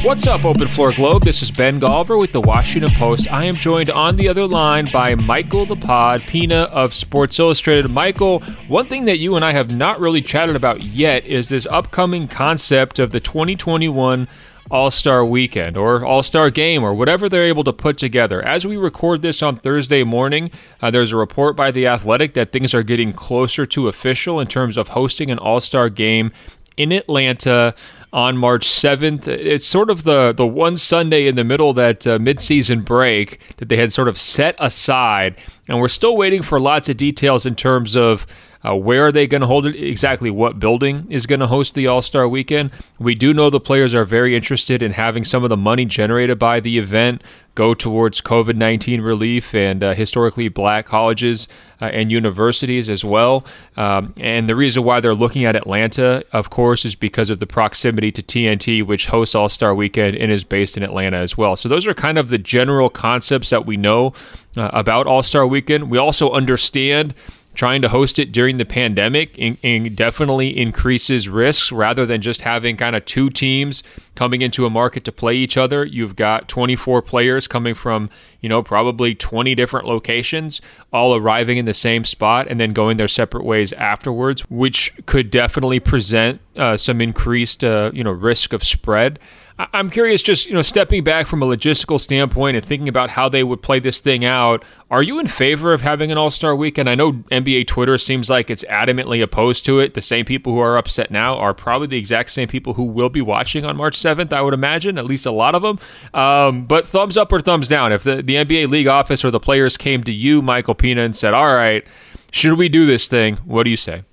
What's up, Open Floor Globe? This is Ben Golver with the Washington Post. I am joined on the other line by Michael the Pod Pina of Sports Illustrated. Michael, one thing that you and I have not really chatted about yet is this upcoming concept of the 2021 All-Star Weekend or All-Star Game or whatever they're able to put together. As we record this on Thursday morning, there's a report by The Athletic that things are getting closer to official in terms of hosting an All-Star Game in Atlanta on March 7th. It's sort of the one Sunday in the middle of that midseason break that they had sort of set aside. And we're still waiting for lots of details in terms of where are they going to hold it, exactly what building is going to host the All-Star Weekend. We do know the players are very interested in having some of the money generated by the event go towards COVID-19 relief and historically black colleges and universities as well. And the reason why they're looking at Atlanta, of course, is because of the proximity to TNT, which hosts All-Star Weekend and is based in Atlanta as well. So those are kind of the general concepts that we know about All-Star Weekend. We also understand trying to host it during the pandemic definitely increases risks rather than just having kind of two teams coming into a market to play each other. You've got 24 players coming from, probably 20 different locations, all arriving in the same spot and then going their separate ways afterwards, which could definitely present some increased, risk of spread. I'm curious, just, stepping back from a logistical standpoint and thinking about how they would play this thing out, are you in favor of having an All-Star Weekend? I know NBA Twitter seems like it's adamantly opposed to it. The same people who are upset now are probably the exact same people who will be watching on March 7th, I would imagine, at least a lot of them. But thumbs up or thumbs down? If the NBA league office or the players came to you, Michael Pina, and said, all right, should we do this thing? What do you say?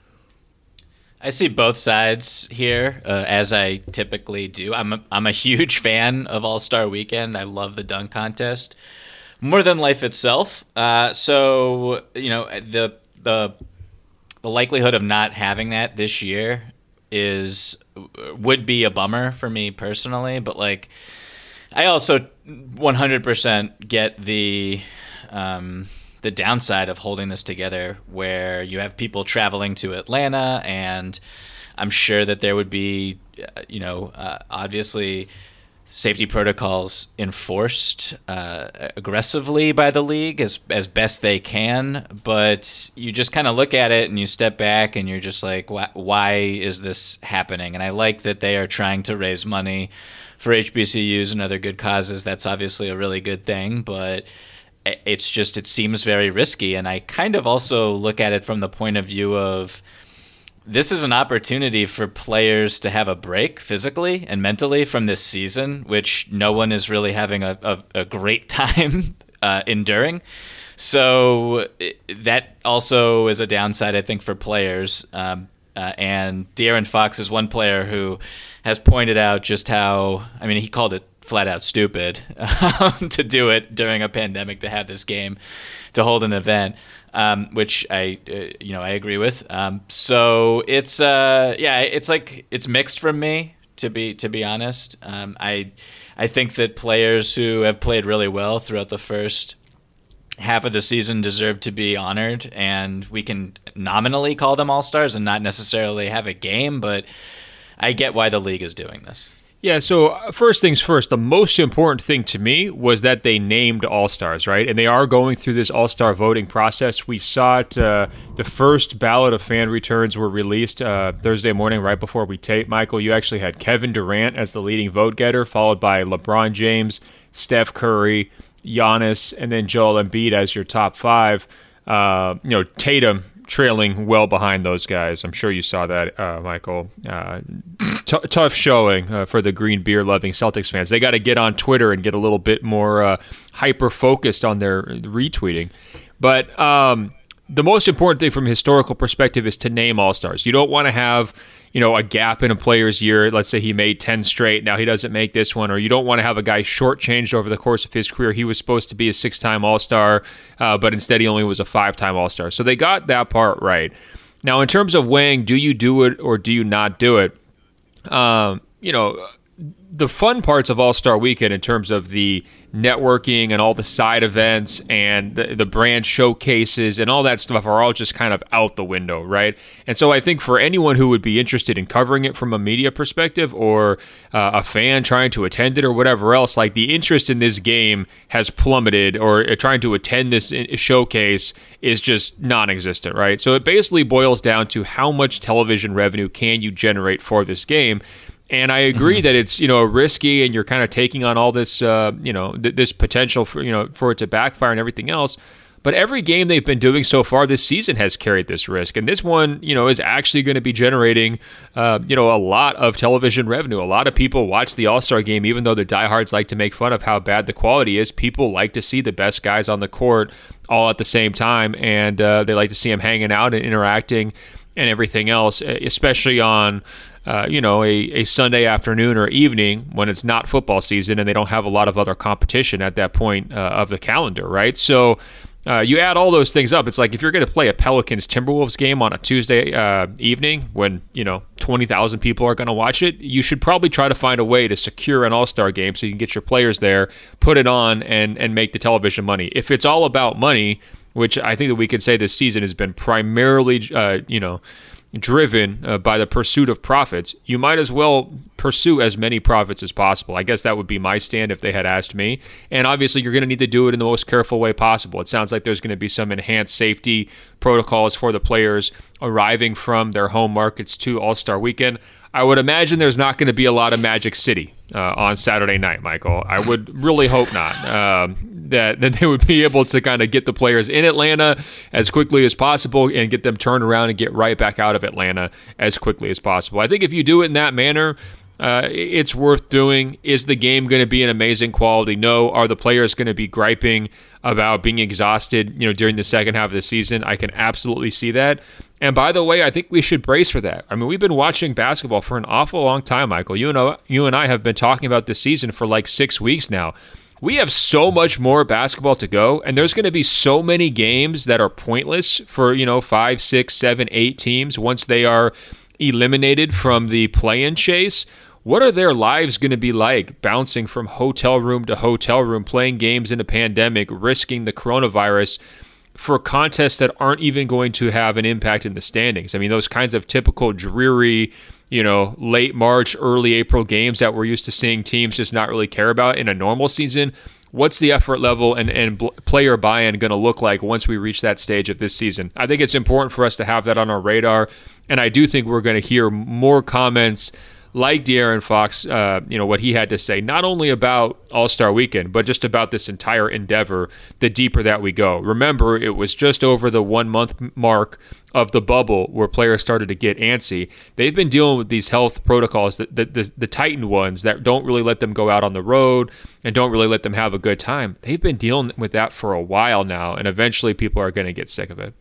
I see both sides here, as I typically do. I'm a huge fan of All-Star Weekend. I love the dunk contest more than life itself. So the likelihood of not having that this year would be a bummer for me personally. But I also 100% get the downside of holding this together, where you have people traveling to Atlanta, and I'm sure that there would be, obviously safety protocols enforced aggressively by the league as best they can. But you just kind of look at it and you step back and you're just like, why is this happening? And I like that they are trying to raise money for HBCUs and other good causes. That's obviously a really good thing, but it seems very risky. And I kind of also look at it from the point of view of, this is an opportunity for players to have a break physically and mentally from this season, which no one is really having a great time enduring. So that also is a downside, I think, for players. And De'Aaron Fox is one player who has pointed out just how, he called it flat out stupid to do it during a pandemic, to have this game, to hold an event, which I agree with. So it's it's mixed from me, to be honest. I think that players who have played really well throughout the first half of the season deserve to be honored, and we can nominally call them all-stars and not necessarily have a game, but I get why the league is doing this. Yeah, so first things first, the most important thing to me was that they named All-Stars, right? And they are going through this All-Star voting process. We saw it, the first ballot of fan returns were released Thursday morning right before we taped. Michael, you actually had Kevin Durant as the leading vote getter, followed by LeBron James, Steph Curry, Giannis, and then Joel Embiid as your top five. Tatum trailing well behind those guys. I'm sure you saw that, Michael. Tough showing for the green beer-loving Celtics fans. They got to get on Twitter and get a little bit more hyper-focused on their retweeting. But the most important thing from a historical perspective is to name all-stars. You don't want to have a gap in a player's year. Let's say he made 10 straight. Now he doesn't make this one. Or you don't want to have a guy shortchanged over the course of his career. He was supposed to be a 6-time All-Star, but instead he only was a 5-time All-Star. So they got that part right. Now, in terms of weighing, do you do it or do you not do it? the fun parts of All-Star Weekend in terms of the networking and all the side events and the brand showcases and all that stuff are all just kind of out the window, right? And so I think for anyone who would be interested in covering it from a media perspective or a fan trying to attend it or whatever else, like the interest in this game has plummeted, or trying to attend this showcase is just non-existent, right? So it basically boils down to how much television revenue can you generate for this game. And I agree that it's, risky, and you're kind of taking on all this, this potential for, for it to backfire and everything else. But every game they've been doing so far this season has carried this risk. And this one, is actually going to be generating, a lot of television revenue. A lot of people watch the All-Star game, even though the diehards like to make fun of how bad the quality is. People like to see the best guys on the court all at the same time. And they like to see them hanging out and interacting and everything else, especially on a Sunday afternoon or evening when it's not football season and they don't have a lot of other competition at that point of the calendar, right? So you add all those things up. It's like if you're going to play a Pelicans-Timberwolves game on a Tuesday evening when, 20,000 people are going to watch it, you should probably try to find a way to secure an All-Star game so you can get your players there, put it on, and make the television money. If it's all about money, which I think that we could say this season has been primarily, driven by the pursuit of profits, you might as well pursue as many profits as possible. I guess that would be my stand if they had asked me. And obviously, you're going to need to do it in the most careful way possible. It sounds like there's going to be some enhanced safety protocols for the players arriving from their home markets to All-Star Weekend. I would imagine there's not going to be a lot of Magic City on Saturday night, Michael. I would really hope not. That they would be able to kind of get the players in Atlanta as quickly as possible and get them turned around and get right back out of Atlanta as quickly as possible. I think if you do it in that manner, it's worth doing. Is the game going to be an amazing quality? No. Are the players going to be griping about being exhausted, during the second half of the season? I can absolutely see that. And by the way, I think we should brace for that. I mean, we've been watching basketball for an awful long time, Michael. You and I have been talking about this season for like 6 weeks now. We have so much more basketball to go, and there's going to be so many games that are pointless for, 5, 6, 7, 8 teams once they are eliminated from the play-in chase. What are their lives going to be like bouncing from hotel room to hotel room, playing games in a pandemic, risking the coronavirus for contests that aren't even going to have an impact in the standings? I mean, those kinds of typical dreary, late March, early April games that we're used to seeing teams just not really care about in a normal season. What's the effort level and player buy-in going to look like once we reach that stage of this season? I think it's important for us to have that on our radar, and I do think we're going to hear more comments like De'Aaron Fox, what he had to say, not only about All-Star Weekend, but just about this entire endeavor, the deeper that we go. Remember, it was just over the 1 month mark of the bubble where players started to get antsy. They've been dealing with these health protocols, the tightened ones that don't really let them go out on the road and don't really let them have a good time. They've been dealing with that for a while now, and eventually people are going to get sick of it.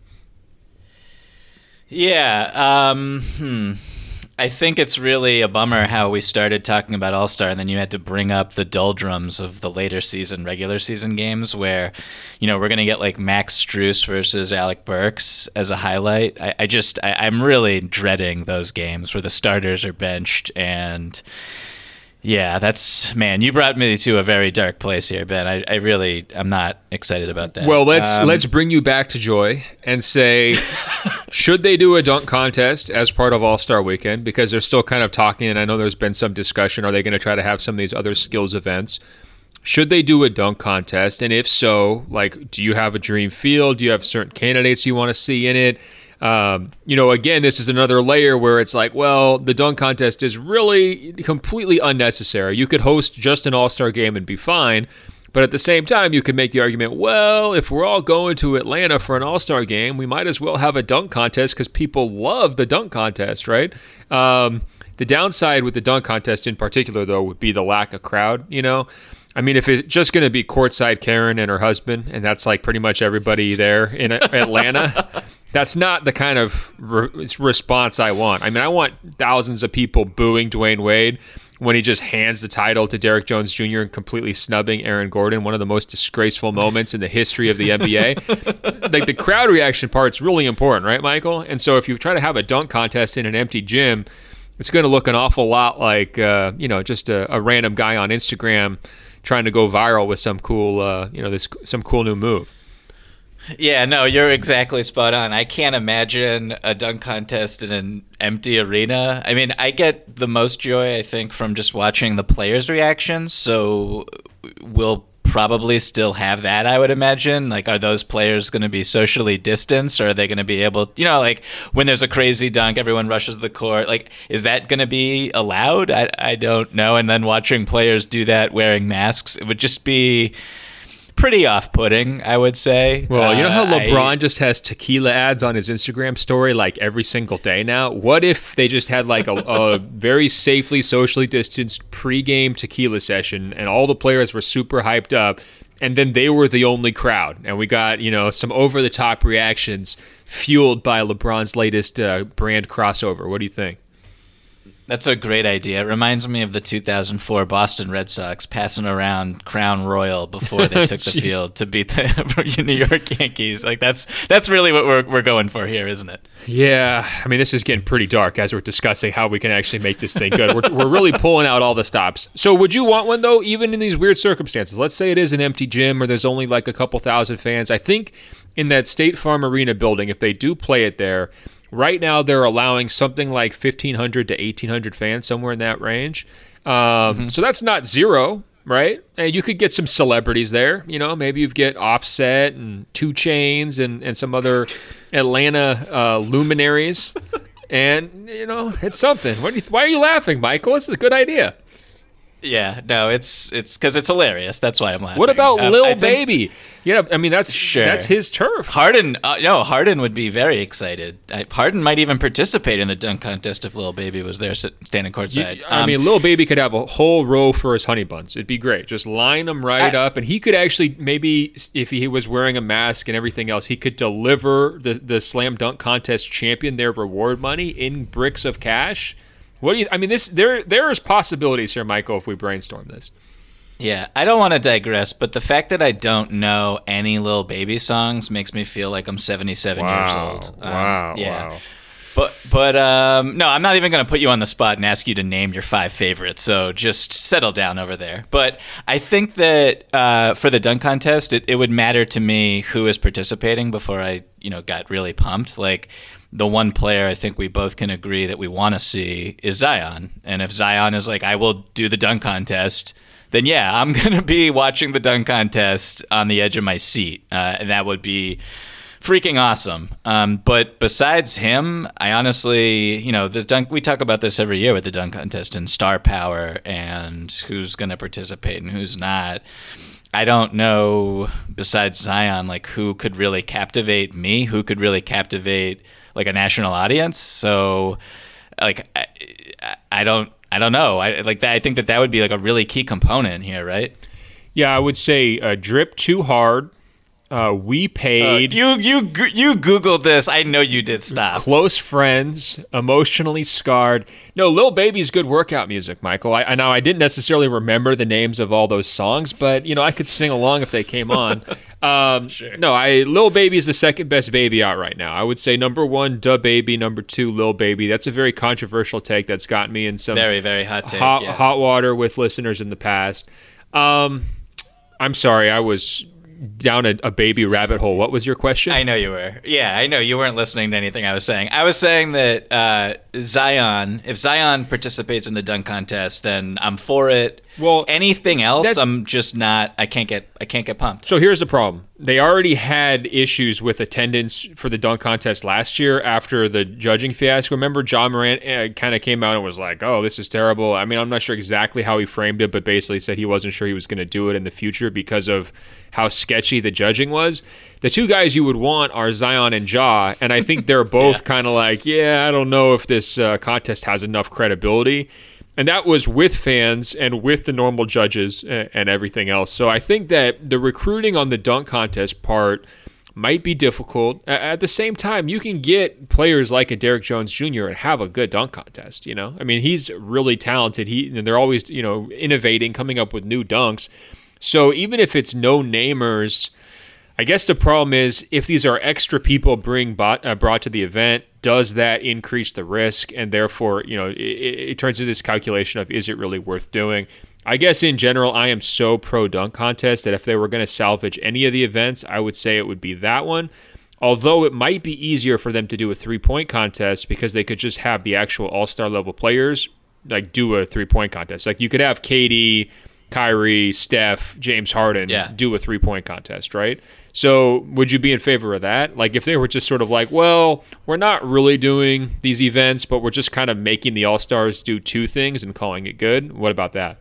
Yeah. I think it's really a bummer how we started talking about All-Star and then you had to bring up the doldrums of the later season, regular season games where, we're going to get like Max Strus versus Alec Burks as a highlight. I'm really dreading those games where the starters are benched and... Yeah, you brought me to a very dark place here, Ben. I'm not excited about that. Well, let's bring you back to joy and say, should they do a dunk contest as part of All-Star Weekend? Because they're still kind of talking, and I know there's been some discussion. Are they going to try to have some of these other skills events? Should they do a dunk contest? And if so, do you have a dream field? Do you have certain candidates you want to see in it? Again, this is another layer where it's like, well, the dunk contest is really completely unnecessary. You could host just an All-Star game and be fine. But at the same time, you could make the argument, well, if we're all going to Atlanta for an All-Star game, we might as well have a dunk contest because people love the dunk contest, right? The downside with the dunk contest in particular, though, would be the lack of crowd, I mean, if it's just going to be courtside Karen and her husband, and that's like pretty much everybody there in Atlanta... That's not the kind of response I want. I mean, I want thousands of people booing Dwayne Wade when he just hands the title to Derrick Jones Jr. and completely snubbing Aaron Gordon, one of the most disgraceful moments in the history of the NBA. Like the crowd reaction part's really important, right, Michael? And so if you try to have a dunk contest in an empty gym, it's going to look an awful lot like just a random guy on Instagram trying to go viral with some cool some cool new move. Yeah, no, you're exactly spot on. I can't imagine a dunk contest in an empty arena. I mean, I get the most joy, I think, from just watching the players' reactions. So we'll probably still have that, I would imagine. Like, are those players going to be socially distanced, or are they going to be able, like when there's a crazy dunk, everyone rushes the court. Like, is that going to be allowed? I don't know. And then watching players do that wearing masks, it would just be pretty off-putting, I would say. Well, you know how LeBron just has tequila ads on his Instagram story like every single day now? What if they just had like a very safely socially distanced pregame tequila session and all the players were super hyped up and then they were the only crowd and we got, some over-the-top reactions fueled by LeBron's latest brand crossover? What do you think? That's a great idea. It reminds me of the 2004 Boston Red Sox passing around Crown Royal before they took the field to beat the New York Yankees. Like that's really what we're going for here, isn't it? Yeah, I mean, this is getting pretty dark as we're discussing how we can actually make this thing good. We're really pulling out all the stops. So would you want one, though, even in these weird circumstances? Let's say it is an empty gym or there's only like a couple thousand fans. I think in that State Farm Arena building, if they do play it there, right now, they're allowing something like 1,500 to 1,800 fans, somewhere in that range. So that's not zero, right? And you could get some celebrities there. Maybe you get Offset and 2 Chainz and some other Atlanta luminaries. And, it's something. Why are you laughing, Michael? It's a good idea. Yeah, no, it's because it's hilarious. That's why I'm laughing. What about Lil Baby? Yeah, I mean that's his turf. Harden, Harden would be very excited. Harden might even participate in the dunk contest if Lil Baby was there standing courtside. I mean, Lil Baby could have a whole row for his honey buns. It'd be great. Just line them right up, and he could actually maybe, if he was wearing a mask and everything else, he could deliver the slam dunk contest champion their reward money in bricks of cash. What do you? I mean, there is possibilities here, Michael, if we brainstorm this. Yeah, I don't want to digress, but the fact that I don't know any Lil Baby songs makes me feel like I'm 77 years old. Wow. But no, I'm not even going to put you on the spot and ask you to name your 5 favorites. So just settle down over there. But I think that for the dunk contest, it would matter to me who is participating before I got really pumped. Like, the one player I think we both can agree that we want to see is Zion. And if Zion is like, I will do the dunk contest, then yeah, I'm going to be watching the dunk contest on the edge of my seat. And that would be freaking awesome. But besides him, I honestly, the dunk, we talk about this every year with the dunk contest and star power and who's going to participate and who's not. I don't know, besides Zion, like who could really captivate me, who could really captivate like a national audience. So like I don't know. I think that would be like a really key component here, right? Yeah, I would say Drip Too Hard. We paid. You Googled this. I know you did. Stop. Close Friends, Emotionally Scarred. No, Lil Baby's good workout music, Michael. I know I didn't necessarily remember the names of all those songs, but I could sing along if they came on. Sure. No, Lil Baby is the second best baby out right now. I would say number 1, Da Baby. Number 2, Lil Baby. That's a very controversial take that's gotten me in some very, very hot take, hot water with listeners in the past. I'm sorry, I was down a baby rabbit hole. What was your question? I know you were. Yeah, I know you weren't listening to anything I was saying. I was saying that Zion, if Zion participates in the dunk contest, then I'm for it. Well, anything else, I'm just not. I can't get pumped. So here's the problem. They already had issues with attendance for the dunk contest last year after the judging fiasco. Remember, Ja Morant kind of came out and was like, "Oh, this is terrible." I mean, I'm not sure exactly how he framed it, but basically said he wasn't sure he was going to do it in the future because of how sketchy the judging was. The two guys you would want are Zion and Ja, and I think they're both kind of like, I don't know if this contest has enough credibility. And that was with fans and with the normal judges and everything else. So I think that the recruiting on the dunk contest part might be difficult. At the same time, you can get players like a Derrick Jones Jr. and have a good dunk contest, I mean, he's really talented. They're always, innovating, coming up with new dunks. So even if it's no-namers, I guess the problem is if these are extra people brought to the event, does that increase the risk? And therefore, it turns into this calculation of, is it really worth doing? I guess in general, I am so pro dunk contest that if they were going to salvage any of the events, I would say it would be that one. Although it might be easier for them to do a 3-point contest because they could just have the actual all-star level players like do a 3-point contest. Like you could have KD, Kyrie, Steph, James Harden do a 3-point contest, right? So would you be in favor of that? Like if they were just sort of like, well, we're not really doing these events, but we're just kind of making the all-stars do 2 things and calling it good. What about that?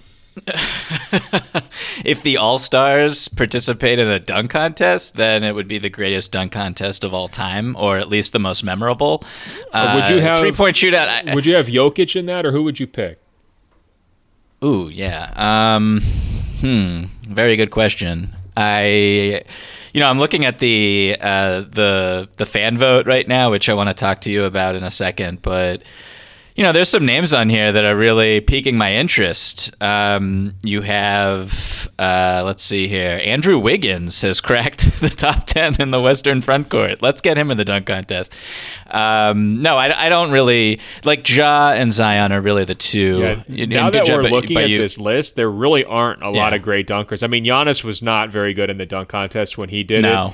If the All-Stars participate in a dunk contest, then it would be the greatest dunk contest of all time, or at least the most memorable. Would you have 3-point shootout? Would you have Jokic in that, or who would you pick? Ooh, yeah. Very good question. I'm looking at the fan vote right now, which I want to talk to you about in a second, but there's some names on here that are really piquing my interest. You have, let's see here, Andrew Wiggins has cracked the top 10 in the Western Frontcourt. Let's get him in the dunk contest. No, I don't really, like Ja and Zion are really the two. Yeah, now that we're looking at this list, there really aren't a lot of great dunkers. I mean, Giannis was not very good in the dunk contest when he did it.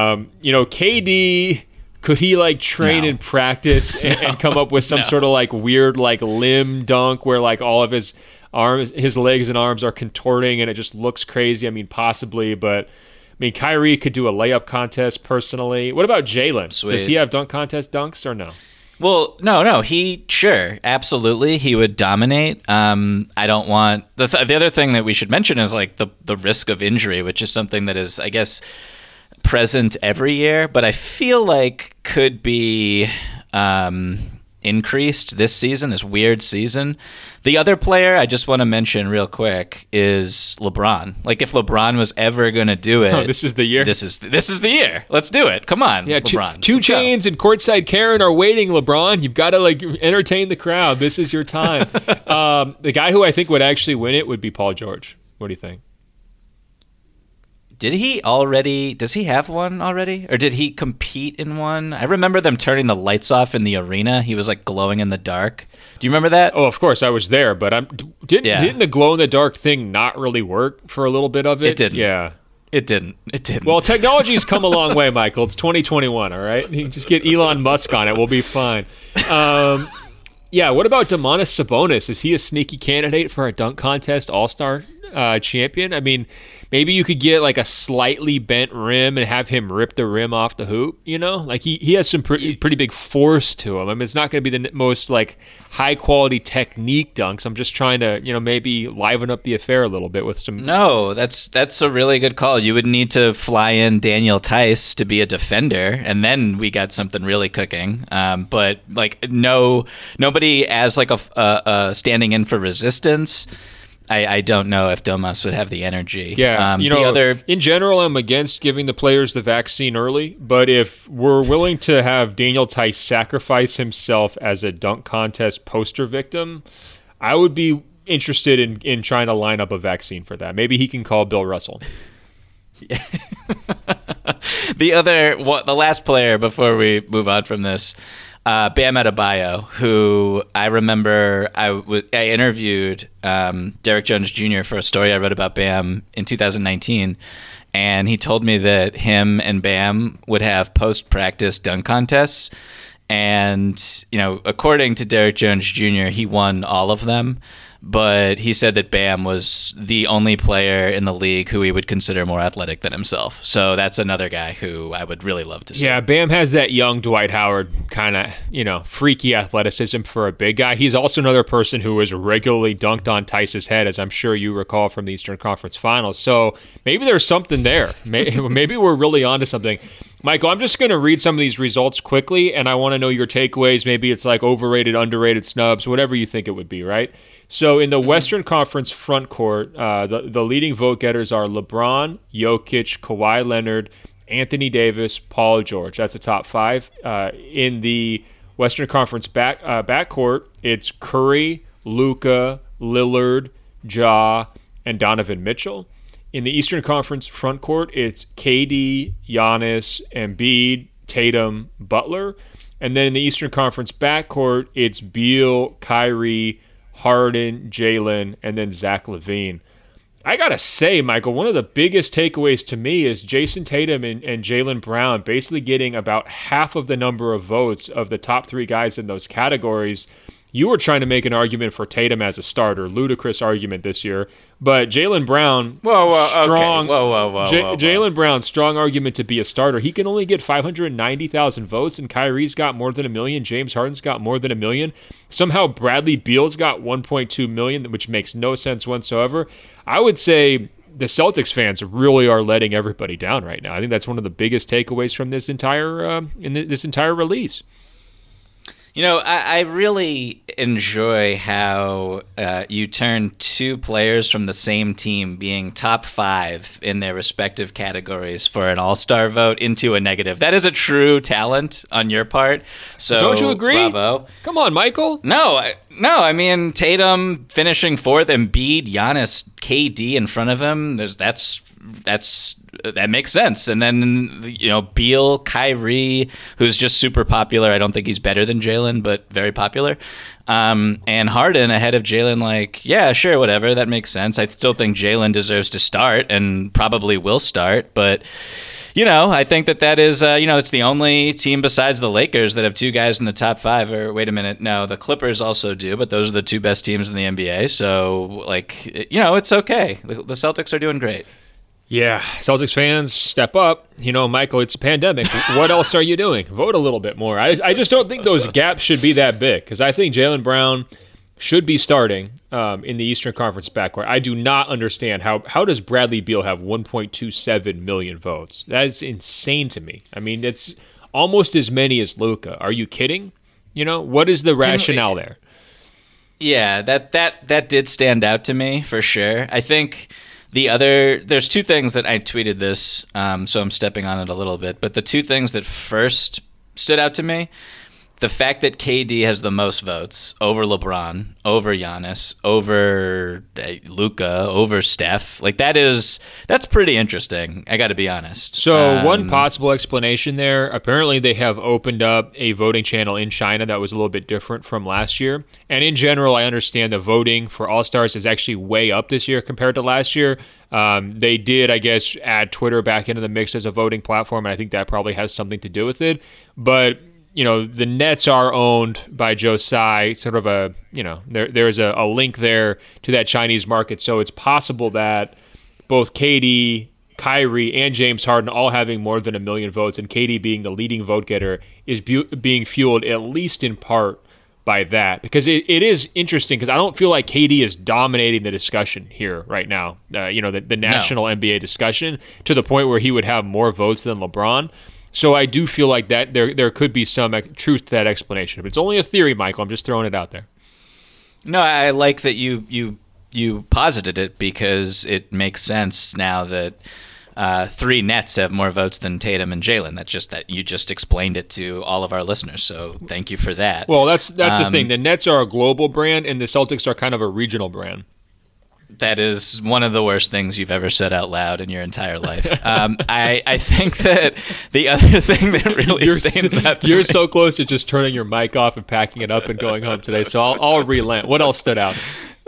KD... Could he train and practice and come up with some sort of weird limb dunk where all of his arms, his legs and arms are contorting and it just looks crazy? I mean, possibly, but Kyrie could do a layup contest personally. What about Jalen? Sweet. Does he have dunk contest dunks or no? Well, no. Absolutely, he would dominate. I don't want the other thing that we should mention is the risk of injury, which is something that is, I guess, present every year, but I feel like could be increased this season, this weird season. The other player I just want to mention real quick is LeBron. If LeBron was ever going to do it, this is the year. This is the year. Let's do it. Come on, LeBron. Two Chainz and Courtside Karen are waiting, LeBron. You've got to entertain the crowd. This is your time. The guy who I think would actually win it would be Paul George. What do you think? Does he have one already? Or did he compete in one? I remember them turning the lights off in the arena. He was glowing in the dark. Do you remember that? Oh, of course. I was there, but didn't the glow in the dark thing not really work for a little bit of it? It didn't. Yeah. It didn't. Well, technology's come a long way, Michael. It's 2021, all right? You just get Elon Musk on it. We'll be fine. Yeah, what about Domantas Sabonis? Is he a sneaky candidate for a dunk contest all-star champion? I mean, maybe you could get a slightly bent rim and have him rip the rim off the hoop, he has some pretty big force to him. I mean, it's not going to be the most high quality technique dunks. I'm just trying to, maybe liven up the affair a little bit with some. No, that's a really good call. You would need to fly in Daniel Tice to be a defender, and then we got something really cooking. But nobody as a standing in for resistance. I don't know if Domas would have the energy. Yeah, in general, I'm against giving the players the vaccine early, but if we're willing to have Daniel Tice sacrifice himself as a dunk contest poster victim, I would be interested in trying to line up a vaccine for that. Maybe he can call Bill Russell. Yeah. The last player before we move on from this, Bam Adebayo, who I remember I interviewed Derek Jones Jr. for a story I wrote about Bam in 2019, and he told me that him and Bam would have post-practice dunk contests, and according to Derek Jones Jr., he won all of them. But he said that Bam was the only player in the league who he would consider more athletic than himself. So that's another guy who I would really love to see. Yeah, Bam has that young Dwight Howard kind of, freaky athleticism for a big guy. He's also another person who has regularly dunked on Tice's head, as I'm sure you recall from the Eastern Conference Finals. So maybe there's something there. Maybe we're really onto something. Michael, I'm just going to read some of these results quickly, and I want to know your takeaways. Maybe it's overrated, underrated, snubs, whatever you think it would be, right? So in the Western Conference front court, the leading vote getters are LeBron, Jokic, Kawhi Leonard, Anthony Davis, Paul George. That's the top 5. In the Western Conference backcourt, it's Curry, Luka, Lillard, Ja, and Donovan Mitchell. In the Eastern Conference frontcourt, it's KD, Giannis, Embiid, Tatum, Butler. And then in the Eastern Conference backcourt, it's Beal, Kyrie, Harden, Jalen, and then Zach LaVine. I got to say, Michael, one of the biggest takeaways to me is Jason Tatum and Jaylen Brown basically getting about half of the number of votes of the top three guys in those categories. You were trying to make an argument for Tatum as a starter, ludicrous argument this year. But Jaylen Brown, Jaylen Brown, strong argument to be a starter. He can only get 590,000 votes, and Kyrie's got more than 1 million. James Harden's got more than 1 million. Somehow Bradley Beal's got 1.2 million, which makes no sense whatsoever. I would say the Celtics fans really are letting everybody down right now. I think that's one of the biggest takeaways from this entire this entire release. You know, I really enjoy how you turn two players from the same team being top 5 in their respective categories for an all-star vote into a negative. That is a true talent on your part. So don't you agree? Bravo. Come on, Michael. No, I mean, Tatum finishing 4th, Embiid, Giannis, KD in front of him. That makes sense. And then, you know, Beal, Kyrie, who's just super popular. I don't think he's better than Jalen, but very popular. And Harden ahead of Jalen, like, yeah, sure, whatever. That makes sense. I still think Jalen deserves to start and probably will start. But, you know, I think that is, it's the only team besides the Lakers that have 2 guys in the top 5. Or wait a minute, no, the Clippers also do, but those are the 2 best teams in the NBA. So, like, you know, it's okay. The Celtics are doing great. Yeah, Celtics fans, step up. You know, Michael, it's a pandemic. What else are you doing? Vote a little bit more. I just don't think those gaps should be that big because I think Jaylen Brown should be starting in the Eastern Conference backcourt. I do not understand how does Bradley Beal have 1.27 million votes? That is insane to me. I mean, it's almost as many as Luka. Are you kidding? You know, what is the rationale there? Yeah, that did stand out to me for sure. I think there's 2 things that I tweeted this, so I'm stepping on it a little bit. But the 2 things that first stood out to me, the fact that KD has the most votes over LeBron, over Giannis, over Luka, over Steph, like that's pretty interesting. I got to be honest. So one possible explanation there, apparently they have opened up a voting channel in China that was a little bit different from last year. And in general, I understand the voting for All-Stars is actually way up this year compared to last year. They did, I guess, add Twitter back into the mix as a voting platform, and I think that probably has something to do with it. But you know, the Nets are owned by Joe Tsai, sort of there's a link there to that Chinese market. So it's possible that both KD, Kyrie, and James Harden all having more than 1 million votes, and KD being the leading vote getter, is being fueled at least in part by that. Because it is interesting, because I don't feel like KD is dominating the discussion here right now, the national NBA discussion, to the point where he would have more votes than LeBron. So I do feel like that there could be some truth to that explanation. But it's only a theory, Michael. I'm just throwing it out there. No, I like that you posited it because it makes sense now that 3 Nets have more votes than Tatum and Jalen. That's just that you just explained it to all of our listeners. So thank you for that. Well, that's the thing. The Nets are a global brand, and the Celtics are kind of a regional brand. That is one of the worst things you've ever said out loud in your entire life. I think that the other thing that really stands out to me... You're so close to just turning your mic off and packing it up and going home today, so I'll relent. What else stood out?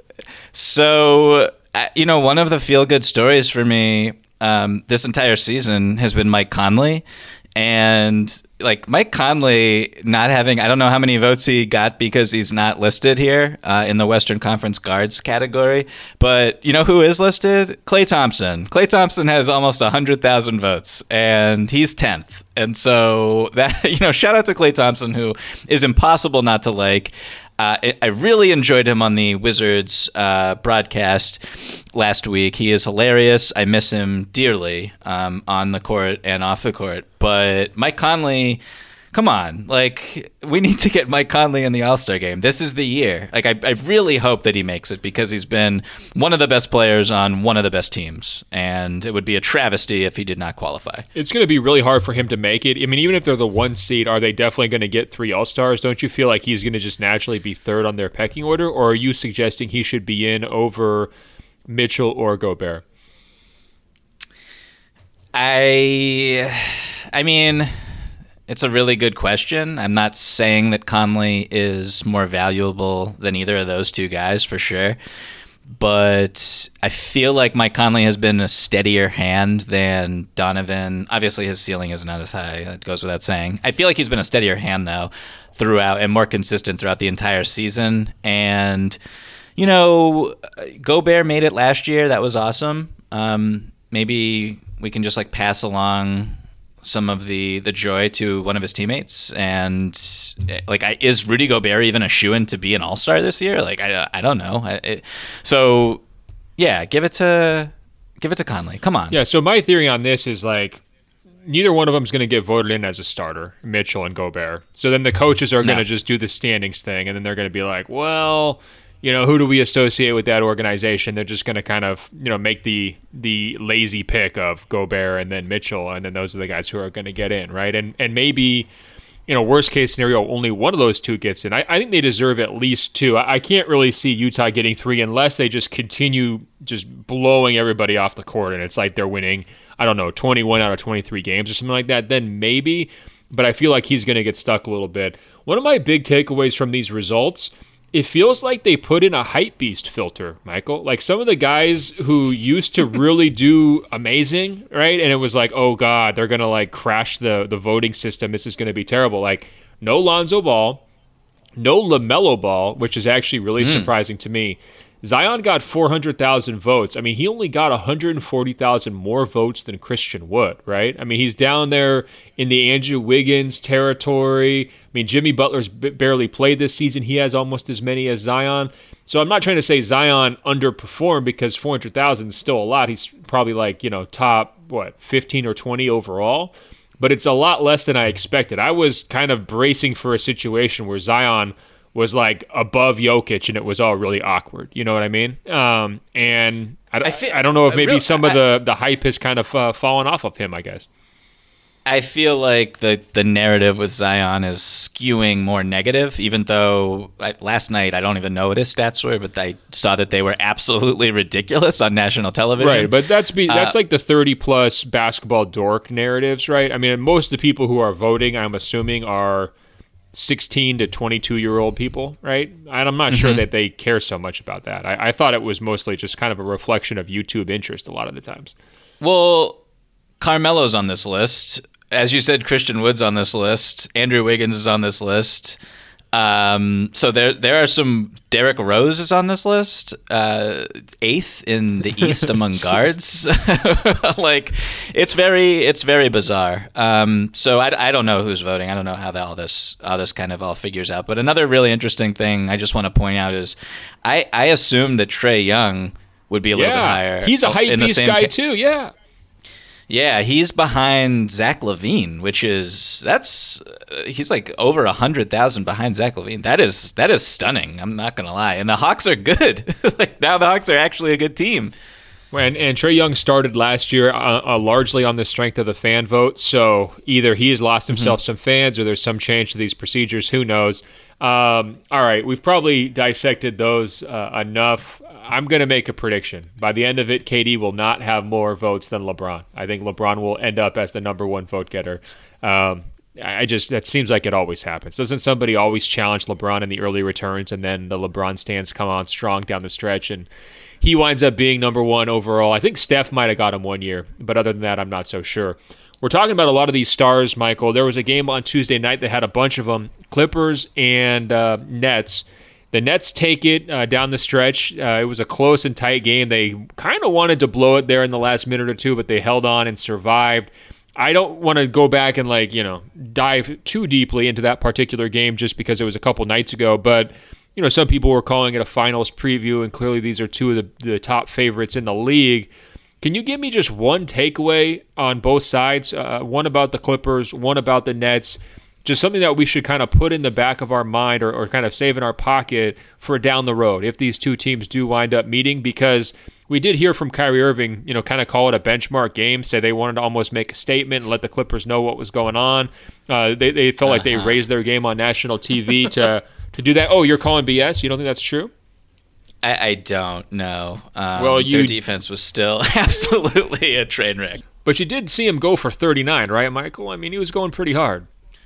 So, one of the feel-good stories for me this entire season has been Mike Conley. And like Mike Conley not having, I don't know how many votes he got because he's not listed here in the Western Conference guards category. But you know who is listed? Klay Thompson. Klay Thompson has almost 100,000 votes and he's 10th. And so that, shout out to Klay Thompson, who is impossible not to like. I really enjoyed him on the Wizards broadcast last week. He is hilarious. I miss him dearly on the court and off the court. But Mike Conley, come on. Like, we need to get Mike Conley in the All-Star game. This is the year. Like, I really hope that he makes it because he's been one of the best players on one of the best teams. And it would be a travesty if he did not qualify. It's going to be really hard for him to make it. I mean, even if they're the 1 seed, are they definitely going to get 3 All-Stars? Don't you feel like he's going to just naturally be 3rd on their pecking order? Or are you suggesting he should be in over Mitchell or Gobert? I mean... It's a really good question. I'm not saying that Conley is more valuable than either of those two guys for sure. But I feel like Mike Conley has been a steadier hand than Donovan. Obviously, his ceiling is not as high. That goes without saying. I feel like he's been a steadier hand, though, throughout and more consistent throughout the entire season. And, you know, Gobert made it last year. That was awesome. Maybe we can just, like, pass along some of the joy to one of his teammates. And like, is Rudy Gobert even a shoo-in to be an all-star this year? Like, I don't know. So yeah, give it to Conley. Come on. Yeah. So my theory on this is like, neither one of them is going to get voted in as a starter, Mitchell and Gobert. So then the coaches are going to just do the standings thing. And then they're going to be like, well, you know, who do we associate with that organization? They're just going to kind of, you know, make the lazy pick of Gobert and then Mitchell, and then those are the guys who are going to get in, right? And maybe, you know, worst case scenario, only one of those two gets in. I think they deserve at least two. I can't really see Utah getting three unless they just continue just blowing everybody off the court, and it's like they're winning, I don't know, 21 out of 23 games or something like that. Then maybe, but I feel like he's going to get stuck a little bit. One of my big takeaways from these results, it feels like they put in a hype beast filter, Michael. Like some of the guys who used to really do amazing, right? And it was like, oh God, they're going to like crash the voting system. This is going to be terrible. Like no Lonzo Ball, no LaMelo Ball, which is actually really surprising to me. Zion got 400,000 votes. I mean, he only got 140,000 more votes than Christian Wood, right? I mean, he's down there in the Andrew Wiggins territory. I mean, Jimmy Butler's barely played this season. He has almost as many as Zion. So I'm not trying to say Zion underperformed because 400,000 is still a lot. He's probably like, you know, top, 15 or 20 overall. But it's a lot less than I expected. I was kind of bracing for a situation where Zion was like above Jokic and it was all really awkward. You know what I mean? And I don't know if maybe some of the hype has kind of fallen off of him, I guess. I feel like the narrative with Zion is skewing more negative, even though last night I don't even know what his stats were, but I saw that they were absolutely ridiculous on national television. Right, but that's like the 30-plus basketball dork narratives, right? I mean, most of the people who are voting, I'm assuming, are 16 to 22-year-old people, right? And I'm not sure that they care so much about that. I thought it was mostly just kind of a reflection of YouTube interest a lot of the times. Well, Carmelo's on this list. As you said, Christian Wood's on this list. Andrew Wiggins is on this list. So there are some. Derrick Rose is on this list, 8th in the East among guards. Like it's very bizarre. So I don't know who's voting. I don't know how all this kind of all figures out. But another really interesting thing I just want to point out is I assumed that Trae Young would be a little bit higher. He's a hype beast guy too. Yeah. Yeah, he's behind Zach LaVine, he's like over 100,000 behind Zach LaVine. That is stunning. I'm not gonna lie, and the Hawks are good. Like now, the Hawks are actually a good team. And Trae Young started last year largely on the strength of the fan vote. So either he has lost himself some fans, or there's some change to these procedures. Who knows? All right, we've probably dissected those enough. I'm going to make a prediction. By the end of it, KD will not have more votes than LeBron. I think LeBron will end up as the number one vote getter. That seems like it always happens. Doesn't somebody always challenge LeBron in the early returns, and then the LeBron stands come on strong down the stretch, and he winds up being number one overall? I think Steph might have got him one year, but other than that, I'm not so sure. We're talking about a lot of these stars, Michael. There was a game on Tuesday night that had a bunch of them, Clippers and Nets. The Nets take it down the stretch. It was a close and tight game. They kind of wanted to blow it there in the last minute or two, but they held on and survived. I don't want to go back and dive too deeply into that particular game just because it was a couple nights ago, but some people were calling it a finals preview, and clearly these are two of the top favorites in the league. Can you give me just one takeaway on both sides? One about the Clippers, one about the Nets, just something that we should kind of put in the back of our mind or kind of save in our pocket for down the road if these two teams do wind up meeting, because we did hear from Kyrie Irving, kind of call it a benchmark game, say they wanted to almost make a statement and let the Clippers know what was going on. They felt like they raised their game on national TV to do that. Oh, you're calling BS? You don't think that's true? I don't know. Their defense was still absolutely a train wreck. But you did see him go for 39, right, Michael? I mean, he was going pretty hard.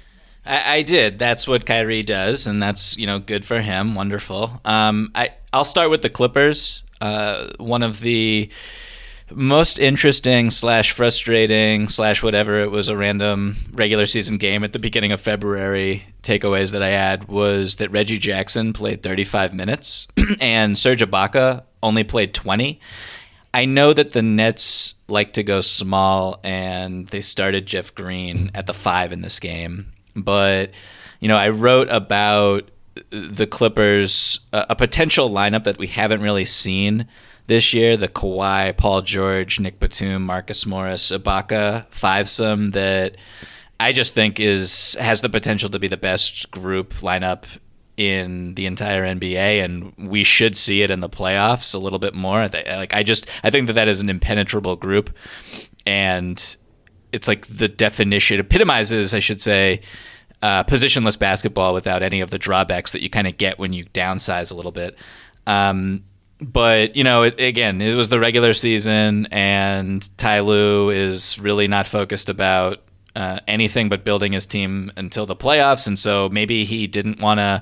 I did. That's what Kyrie does, and that's good for him. Wonderful. I'll start with the Clippers. One of the most interesting / frustrating / whatever, it was a random regular season game at the beginning of February takeaways that I had was that Reggie Jackson played 35 minutes and Serge Ibaka only played 20. I know that the Nets like to go small and they started Jeff Green at the 5 in this game, but I wrote about the Clippers, a potential lineup that we haven't really seen this year, the Kawhi, Paul George, Nick Batum, Marcus Morris, Ibaka fivesome that I just think has the potential to be the best group lineup in the entire NBA, and we should see it in the playoffs a little bit more. I think that is an impenetrable group, and it's like the definition, epitomizes, I should say, positionless basketball without any of the drawbacks that you kind of get when you downsize a little bit. But, it was the regular season, and Ty Lue is really not focused about anything but building his team until the playoffs. And so maybe he didn't want to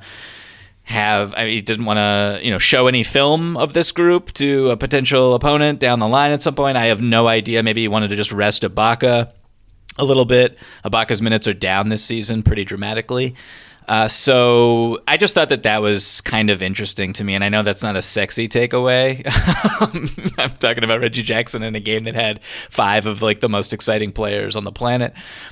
show any film of this group to a potential opponent down the line at some point. I have no idea. Maybe he wanted to just rest Ibaka a little bit. Ibaka's minutes are down this season pretty dramatically. So I just thought that was kind of interesting to me, and I know that's not a sexy takeaway. I'm talking about Reggie Jackson in a game that had 5 of the most exciting players on the planet,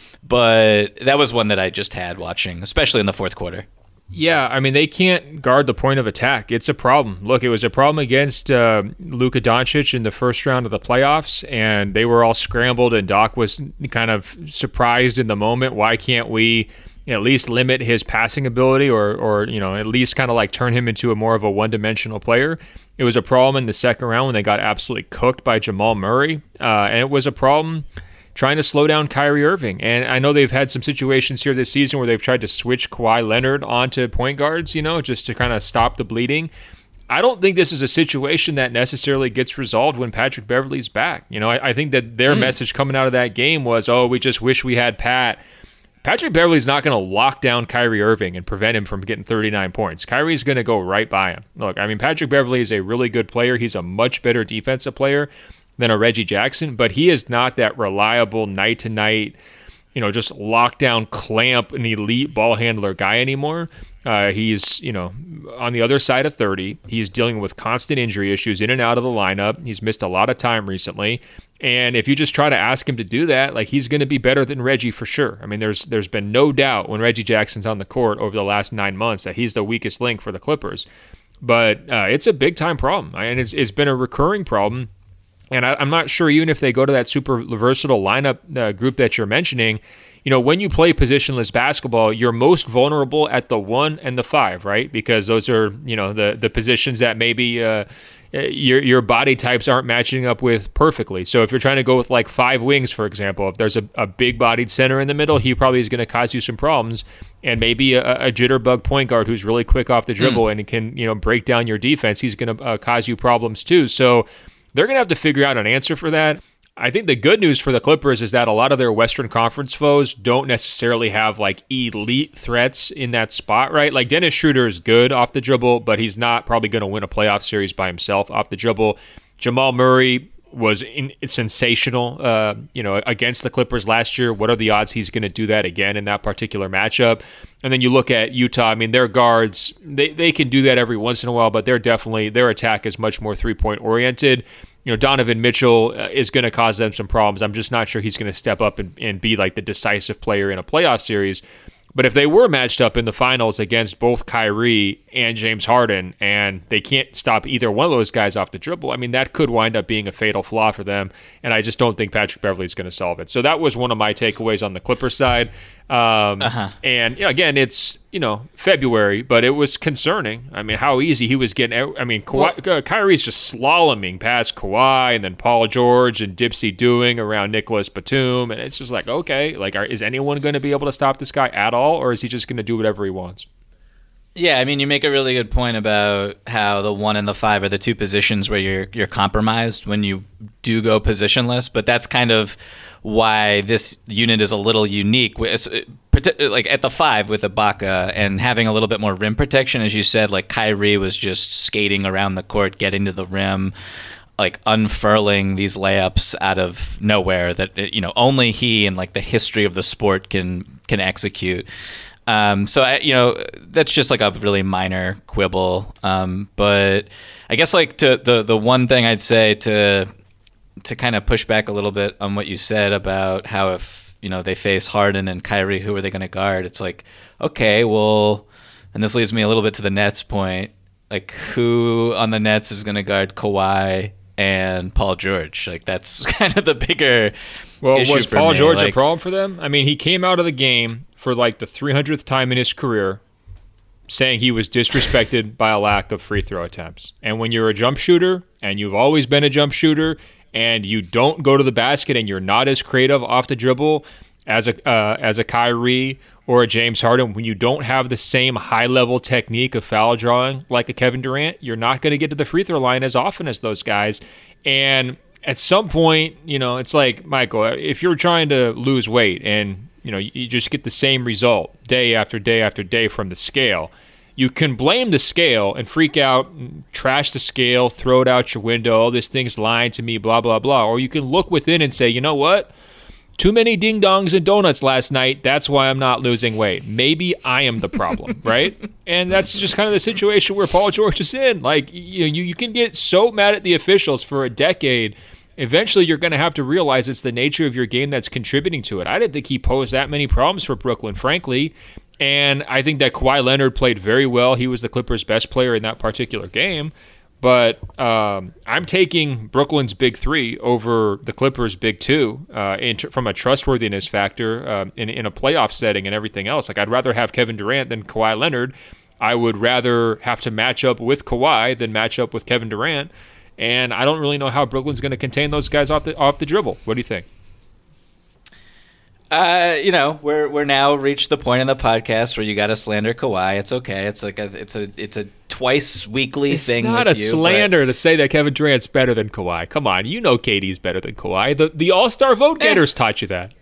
but that was one that I just had watching, especially in the fourth quarter. Yeah, I mean, they can't guard the point of attack. It's a problem. Look, it was a problem against Luka Doncic in the first round of the playoffs, and they were all scrambled, and Doc was kind of surprised in the moment. Why can't we at least limit his passing ability or at least kind of turn him into more of a one-dimensional player? It was a problem in the second round when they got absolutely cooked by Jamal Murray. And it was a problem trying to slow down Kyrie Irving. And I know they've had some situations here this season where they've tried to switch Kawhi Leonard onto point guards, just to kind of stop the bleeding. I don't think this is a situation that necessarily gets resolved when Patrick Beverley's back. I think that their message coming out of that game was, we just wish we had Pat. Patrick Beverley's not going to lock down Kyrie Irving and prevent him from getting 39 points. Kyrie's going to go right by him. Look, I mean, Patrick Beverley is a really good player. He's a much better defensive player than a Reggie Jackson, but he is not that reliable night-to-night, just lockdown, clamp, an elite ball handler guy anymore. He's, on the other side of 30. He's dealing with constant injury issues in and out of the lineup. He's missed a lot of time recently. And if you just try to ask him to do that, he's going to be better than Reggie for sure. I mean, there's been no doubt when Reggie Jackson's on the court over the last 9 months that he's the weakest link for the Clippers. But it's a big-time problem, and it's been a recurring problem. And I'm not sure, even if they go to that super versatile lineup group that you're mentioning, when you play positionless basketball, you're most vulnerable at the 1 and the 5, right? Because those are, the positions that maybe your body types aren't matching up with perfectly. So if you're trying to go with 5 wings, for example, if there's a big-bodied center in the middle, he probably is going to cause you some problems. And maybe a jitterbug point guard who's really quick off the dribble and can, break down your defense, he's going to cause you problems too. So they're going to have to figure out an answer for that. I think the good news for the Clippers is that a lot of their Western Conference foes don't necessarily have elite threats in that spot, right? Dennis Schroeder is good off the dribble, but he's not probably going to win a playoff series by himself off the dribble. Jamal Murray was sensational, against the Clippers last year. What are the odds he's going to do that again in that particular matchup? And then you look at Utah. I mean, their guards, they can do that every once in a while, but their attack is much more three-point oriented. Donovan Mitchell is going to cause them some problems. I'm just not sure he's going to step up and be the decisive player in a playoff series. But if they were matched up in the finals against both Kyrie and James Harden, and they can't stop either one of those guys off the dribble, I mean, that could wind up being a fatal flaw for them. And I just don't think Patrick Beverley is going to solve it. So that was one of my takeaways on the Clippers side. And again, it's February, but it was concerning. I mean, how easy he was getting. I mean, Kyrie's just slaloming past Kawhi, and then Paul George and Dipsy doing around Nicholas Batum, and it's just okay, is anyone going to be able to stop this guy at all, or is he just going to do whatever he wants? Yeah, I mean, you make a really good point about how the 1 and the 5 are the 2 positions where you're compromised when you do go positionless, but that's kind of why this unit is a little unique, like at the 5 with Ibaka and having a little bit more rim protection, as you said, like Kyrie was just skating around the court, getting to the rim, like unfurling these layups out of nowhere that, you know, only he in like the history of the sport can execute. So that's just like a really minor quibble. But I guess like the one thing I'd say to kind of push back a little bit on what you said about how if, you know, they face Harden and Kyrie, who are they going to guard? It's like, okay, well, and this leads me a little bit to the Nets point. Like, who on the Nets is going to guard Kawhi and Paul George? Like, that's kind of the bigger issue was for Paul me. George like, a problem for them? I mean, he came out of the game for like the 300th time in his career saying he was disrespected by a lack of free throw attempts. And when you're a jump shooter, and you've always been a jump shooter, and you don't go to the basket and you're not as creative off the dribble as a Kyrie or a James Harden, when you don't have the same high-level technique of foul drawing like a Kevin Durant, you're not going to get to the free throw line as often as those guys. And at some point, you know, it's like, Michael, if you're trying to lose weight and, you know, you just get the same result day after day after day from the scale, you can blame the scale and freak out, and trash the scale, throw it out your window, all this thing's lying to me, blah, blah, blah. Or you can look within and say, you know what? Too many ding-dongs and donuts last night. That's why I'm not losing weight. Maybe I am the problem, right? And that's just kind of the situation where Paul George is in. Like, you can get so mad at the officials for a decade. Eventually, you're going to have to realize it's the nature of your game that's contributing to it. I didn't think he posed that many problems for Brooklyn, frankly. And I think that Kawhi Leonard played very well. He was the Clippers' best player in that particular game. But I'm taking Brooklyn's big 3 over the Clippers' big 2 from a trustworthiness factor in a playoff setting and everything else. Like, I'd rather have Kevin Durant than Kawhi Leonard. I would rather have to match up with Kawhi than match up with Kevin Durant. And I don't really know how Brooklyn's going to contain those guys off the dribble. What do you think? We're now reached the point in the podcast where you got to slander Kawhi. It's okay. It's like it's a twice weekly thing. It's not a slander to say that Kevin Durant's better than Kawhi. Come on, you know KD's better than Kawhi. The All-Star vote getters taught you that.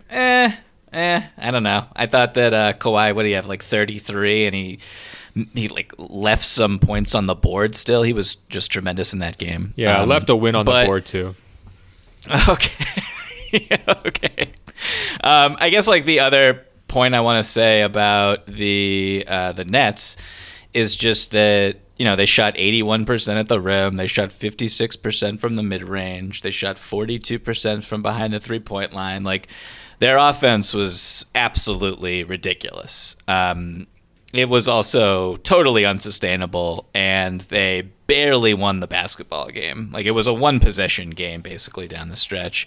I don't know. I thought that Kawhi, what do you have, like 33, and he like left some points on the board still. He was just tremendous in that game. Yeah, left a win on the board too. Okay. Okay. I guess like the other point I want to say about the Nets is just that, you know, they shot 81% at the rim. They shot 56% from the mid-range. They shot 42% from behind the three-point line. Like, their offense was absolutely ridiculous. It was also totally unsustainable, and they barely won the basketball game. Like, it was a one-possession game, basically, down the stretch.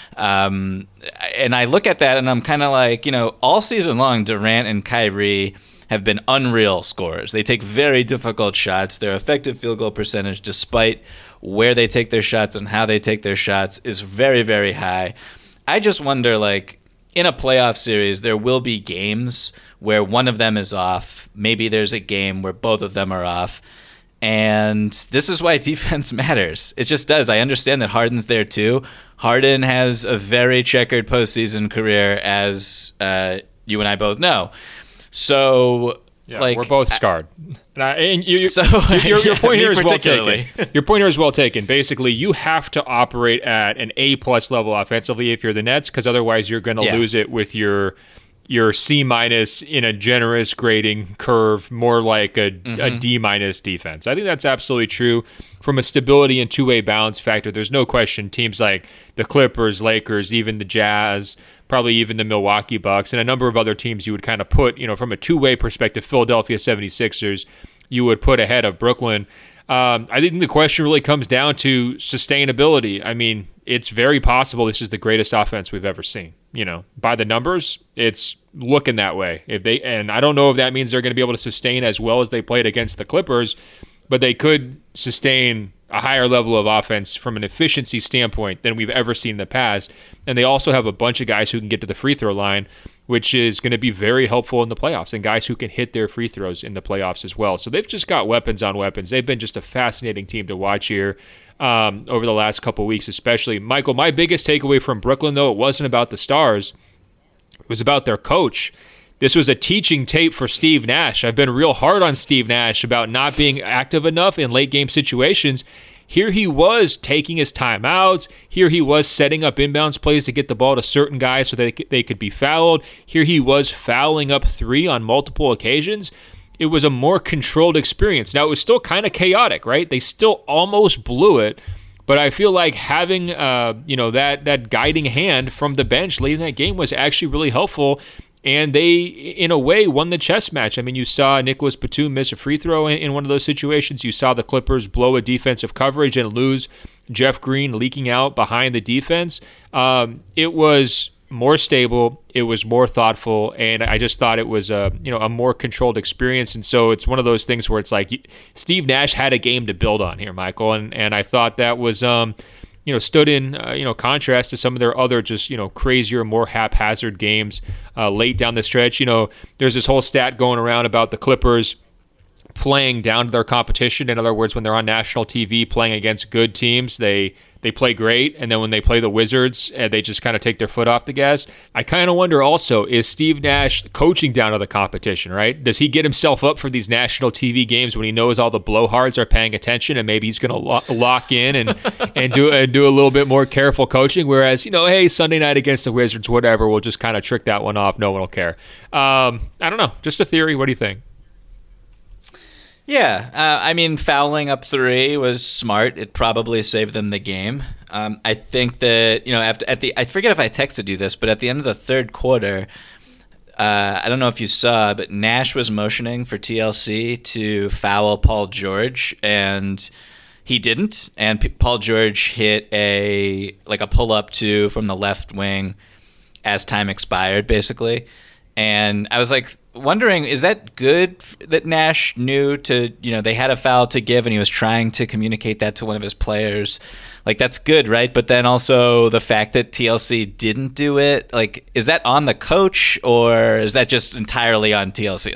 And I look at that, and I'm kind of like, you know, all season long, Durant and Kyrie have been unreal scorers. They take very difficult shots. Their effective field goal percentage, despite where they take their shots and how they take their shots, is very, very high. I just wonder, like, in a playoff series, there will be games where one of them is off. Maybe there's a game where both of them are off. And this is why defense matters. It just does. I understand that Harden's there too. Harden has a very checkered postseason career, as you and I both know. So, yeah, like, we're both scarred. Your point here is well taken. Your point here is well taken. Basically, you have to operate at an A+ level offensively if you're the Nets, because otherwise you're going to lose it with your C- in a generous grading curve, more like a D- defense. I think that's absolutely true. From a stability and two-way balance factor, there's no question teams like the Clippers, Lakers, even the Jazz, probably even the Milwaukee Bucks, and a number of other teams you would kind of put, you know, from a two-way perspective, Philadelphia 76ers, you would put ahead of Brooklyn. I think the question really comes down to sustainability. I mean, it's very possible this is the greatest offense we've ever seen. You know, by the numbers, it's looking that way. And I don't know if that means they're going to be able to sustain as well as they played against the Clippers, but they could sustain a higher level of offense from an efficiency standpoint than we've ever seen in the past. And they also have a bunch of guys who can get to the free throw line, which is going to be very helpful in the playoffs, and guys who can hit their free throws in the playoffs as well. So they've just got weapons on weapons. They've been just a fascinating team to watch here over the last couple of weeks, especially. Michael, my biggest takeaway from Brooklyn, though, it wasn't about the stars. It was about their coach. this was a teaching tape for Steve Nash. I've been real hard on Steve Nash about not being active enough in late game situations. Here he was taking his timeouts. Here he was setting up inbounds plays to get the ball to certain guys so that they could be fouled. Here he was fouling up 3 on multiple occasions. It was a more controlled experience. Now, it was still kind of chaotic, right? They still almost blew it, but I feel like having that guiding hand from the bench late in that game was actually really helpful. And they, in a way, won the chess match. I mean, you saw Nicholas Batum miss a free throw in one of those situations. You saw the Clippers blow a defensive coverage and lose Jeff Green leaking out behind the defense. It was more stable. It was more thoughtful. And I just thought it was a more controlled experience. And so it's one of those things where it's like Steve Nash had a game to build on here, Michael. And I thought that was stood in contrast to some of their other just crazier, more haphazard games late down the stretch. There's this whole stat going around about the Clippers playing down to their competition. In other words, when they're on national TV playing against good teams, they play great, and then when they play the Wizards, they just kind of take their foot off the gas. I kind of wonder also, is Steve Nash coaching down to the competition, right? Does he get himself up for these national TV games when he knows all the blowhards are paying attention, and maybe he's going to lock in and do a little bit more careful coaching, whereas, hey, Sunday night against the Wizards, whatever, we'll just kind of trick that one off. No one will care. I don't know. Just a theory. What do you think? Yeah, fouling up 3 was smart. It probably saved them the game. I think that I forget if I texted you this, but at the end of the third quarter, I don't know if you saw, but Nash was motioning for TLC to foul Paul George, and he didn't. And Paul George hit a pull up 2 from the left wing as time expired, basically. And I was wondering, is that good that Nash knew they had a foul to give and he was trying to communicate that to one of his players? That's good, right? But then also the fact that TLC didn't do it, is that on the coach or is that just entirely on TLC?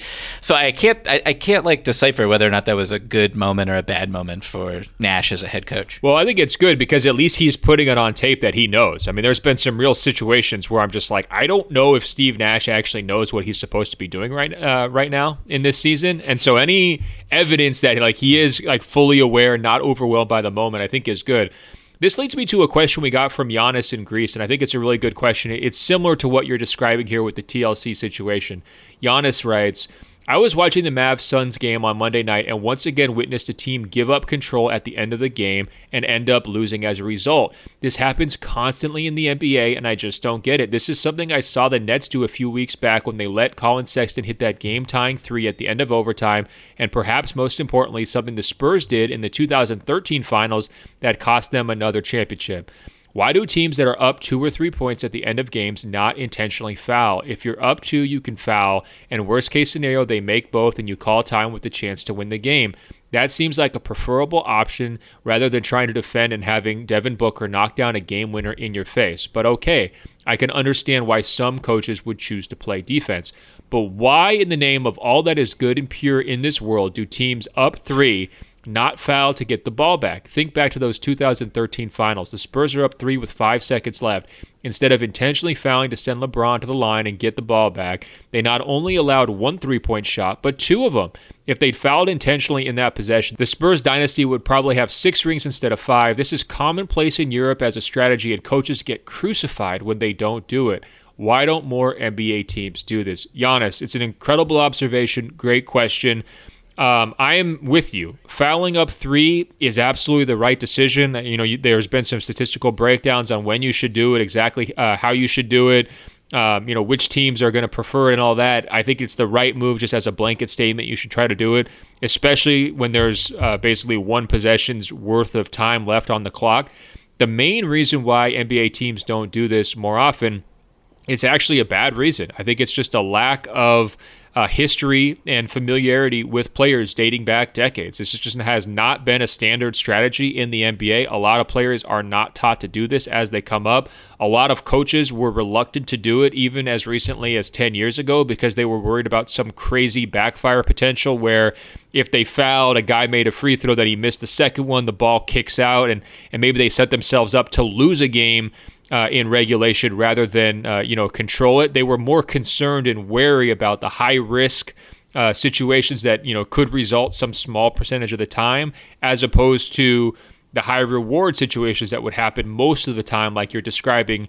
I can't decipher whether or not that was a good moment or a bad moment for Nash as a head coach. Well, I think it's good because at least he's putting it on tape that he knows. I mean, there's been some real situations where I'm just I don't know if Steve Nash actually knows what he's supposed to be doing right now in this season. And so any evidence that he is fully aware, not overwhelmed by the moment, I think is good. This leads me to a question we got from Giannis in Greece, and I think it's a really good question. It's similar to what you're describing here with the TLC situation. Giannis writes, I was watching the Mavs-Suns game on Monday night and once again witnessed a team give up control at the end of the game and end up losing as a result. This happens constantly in the NBA, and I just don't get it. This is something I saw the Nets do a few weeks back when they let Colin Sexton hit that game-tying 3 at the end of overtime, and perhaps most importantly, something the Spurs did in the 2013 finals that cost them another championship. Why do teams that are up 2 or 3 points at the end of games not intentionally foul? If you're up 2, you can foul, and worst case scenario, they make both and you call time with the chance to win the game. That seems like a preferable option rather than trying to defend and having Devin Booker knock down a game winner in your face. But okay, I can understand why some coaches would choose to play defense. But why in the name of all that is good and pure in this world do teams up 3 not foul to get the ball back? Think back to those 2013 finals. The Spurs are up 3 with 5 seconds left. Instead of intentionally fouling to send LeBron to the line and get the ball back, they not only allowed 1 3-point shot, but 2 of them. If they'd fouled intentionally in that possession, the Spurs dynasty would probably have 6 rings instead of 5. This is commonplace in Europe as a strategy, and coaches get crucified when they don't do it. Why don't more NBA teams do this? Giannis, it's an incredible observation. Great question. I am with you. Fouling up 3 is absolutely the right decision. There's been some statistical breakdowns on when you should do it, exactly how you should do it, which teams are going to prefer it and all that. I think it's the right move just as a blanket statement. You should try to do it, especially when there's basically 1 possession's worth of time left on the clock. The main reason why NBA teams don't do this more often, it's actually a bad reason. I think it's just a lack of history and familiarity with players dating back decades. This just has not been a standard strategy in the NBA. A lot of players are not taught to do this as they come up. A lot of coaches were reluctant to do it even as recently as 10 years ago because they were worried about some crazy backfire potential where if they fouled, a guy made a free throw that he missed the second one, the ball kicks out, and maybe they set themselves up to lose a game in regulation rather than control it. They were more concerned and wary about the high risk situations that could result some small percentage of the time, as opposed to the high reward situations that would happen most of the time, like you're describing,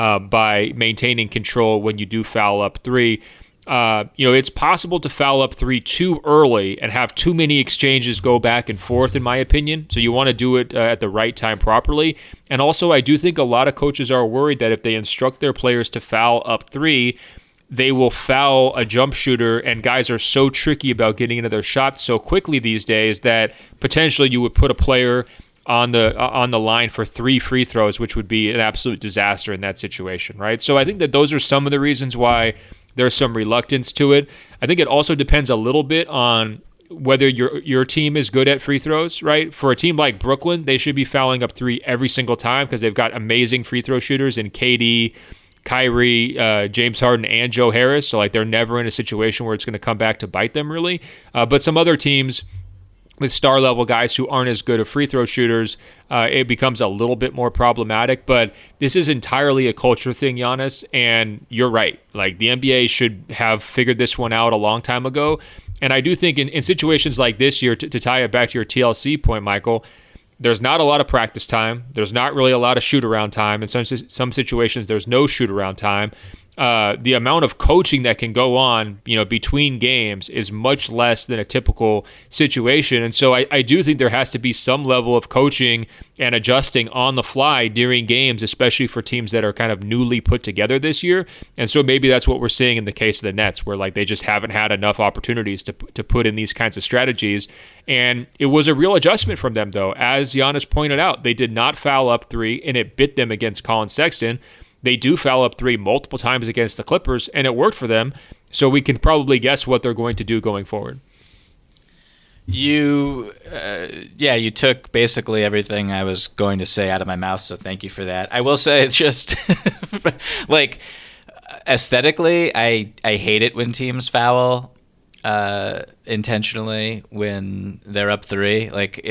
by maintaining control when you do foul up three. It's possible to foul up three too early and have too many exchanges go back and forth, in my opinion. So you want to do it at the right time properly. And also, I do think a lot of coaches are worried that if they instruct their players to foul up three, they will foul a jump shooter, and guys are so tricky about getting into their shots so quickly these days that potentially you would put a player on the line for 3 free throws, which would be an absolute disaster in that situation, right? So I think that those are some of the reasons why there's some reluctance to it. I think it also depends a little bit on whether your team is good at free throws, right? For a team like Brooklyn, they should be fouling up three every single time because they've got amazing free throw shooters in KD, Kyrie, James Harden, and Joe Harris. So they're never in a situation where it's going to come back to bite them really. But some other teams with star level guys who aren't as good of free throw shooters, it becomes a little bit more problematic. But this is entirely a culture thing, Giannis, and you're right. The NBA should have figured this one out a long time ago. And I do think in situations like this year, to tie it back to your TLC point, Michael, there's not a lot of practice time. There's not really a lot of shoot-around time. In some situations, there's no shoot-around time. The amount of coaching that can go on, between games is much less than a typical situation. And so I do think there has to be some level of coaching and adjusting on the fly during games, especially for teams that are kind of newly put together this year. And so maybe that's what we're seeing in the case of the Nets, where they just haven't had enough opportunities to put in these kinds of strategies. And it was a real adjustment from them, though. As Giannis pointed out, they did not foul up three, and it bit them against Colin Sexton. They do foul up three multiple times against the Clippers, and it worked for them. So we can probably guess what they're going to do going forward. You took basically everything I was going to say out of my mouth, so thank you for that. I will say it's just aesthetically, I hate it when teams foul intentionally when they're up three.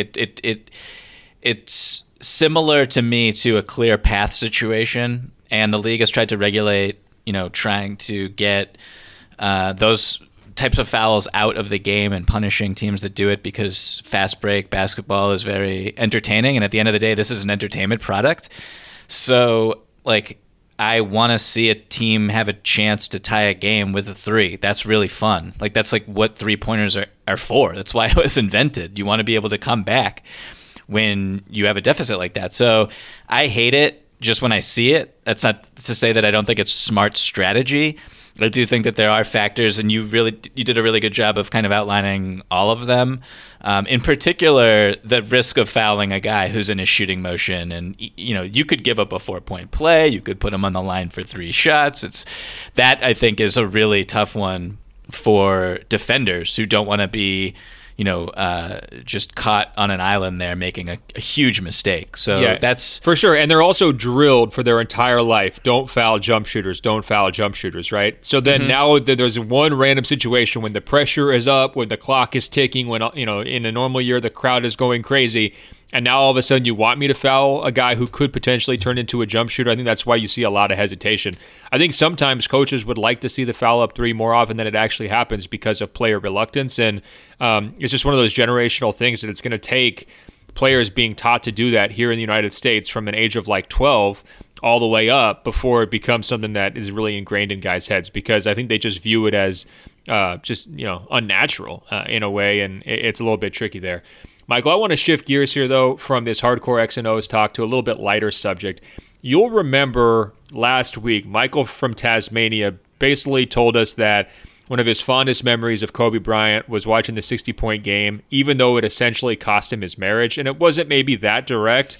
It's similar to me to a clear path situation. And the league has tried to regulate, trying to get those types of fouls out of the game and punishing teams that do it, because fast break basketball is very entertaining. And at the end of the day, this is an entertainment product. So, I want to see a team have a chance to tie a game with a three. That's really fun. That's what three-pointers are for. That's why it was invented. You want to be able to come back when you have a deficit like that. So I hate it just when I see it. That's not to say that I don't think it's smart strategy. I do think that there are factors, and you did a really good job of kind of outlining all of them. In particular, the risk of fouling a guy who's in a shooting motion, and you could give up a 4-point play, you could put him on the line for 3 shots. That I think is a really tough one for defenders who don't want to be just caught on an island there making a huge mistake. So yeah, that's for sure. And they're also drilled for their entire life. Don't foul jump shooters. Don't foul jump shooters, right? So then now that there's one random situation when the pressure is up, when the clock is ticking, when, in a normal year, the crowd is going crazy. And now all of a sudden you want me to foul a guy who could potentially turn into a jump shooter. I think that's why you see a lot of hesitation. I think sometimes coaches would like to see the foul up three more often than it actually happens because of player reluctance. And it's just one of those generational things that it's going to take players being taught to do that here in the United States from an age of 12 all the way up before it becomes something that is really ingrained in guys' heads, because I think they just view it as unnatural in a way, and it's a little bit tricky there. Michael, I want to shift gears here, though, from this hardcore X and O's talk to a little bit lighter subject. You'll remember last week, Michael from Tasmania basically told us that one of his fondest memories of Kobe Bryant was watching the 60-point game, even though it essentially cost him his marriage. And it wasn't maybe that direct,